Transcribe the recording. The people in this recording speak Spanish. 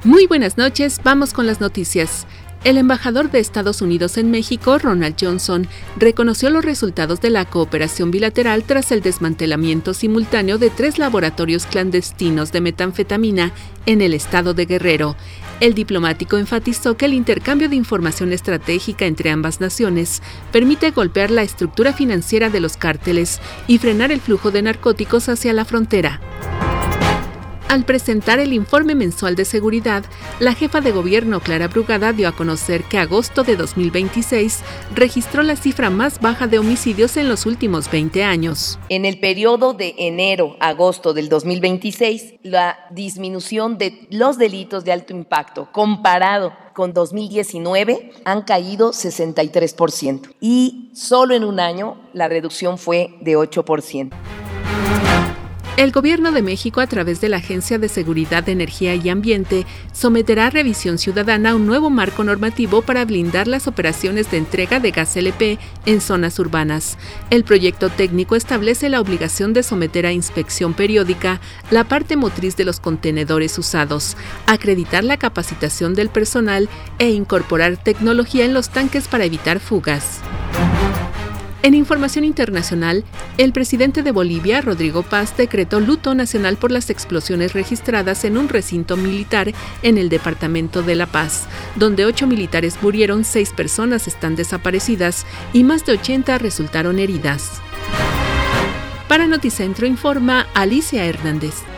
Muy buenas noches, vamos con las noticias. El embajador de Estados Unidos en México, Ronald Johnson, reconoció los resultados de la cooperación bilateral tras el desmantelamiento simultáneo de 3 laboratorios clandestinos de metanfetamina en el estado de Guerrero. El diplomático enfatizó que el intercambio de información estratégica entre ambas naciones permite golpear la estructura financiera de los cárteles y frenar el flujo de narcóticos hacia la frontera. Al presentar el informe mensual de seguridad, la jefa de gobierno Clara Brugada dio a conocer que agosto de 2026 registró la cifra más baja de homicidios en los últimos 20 años. En el periodo de enero a agosto del 2026, la disminución de los delitos de alto impacto comparado con 2019 han caído 63% y solo en un año la reducción fue de 8%. El Gobierno de México, a través de la Agencia de Seguridad de Energía y Ambiente, someterá a revisión ciudadana un nuevo marco normativo para blindar las operaciones de entrega de gas LP en zonas urbanas. El proyecto técnico establece la obligación de someter a inspección periódica la parte motriz de los contenedores usados, acreditar la capacitación del personal e incorporar tecnología en los tanques para evitar fugas. En información internacional, el presidente de Bolivia, Rodrigo Paz, decretó luto nacional por las explosiones registradas en un recinto militar en el departamento de La Paz, donde 8 militares murieron, 6 personas están desaparecidas y más de 80 resultaron heridas. Para Noticentro informa Alicia Hernández.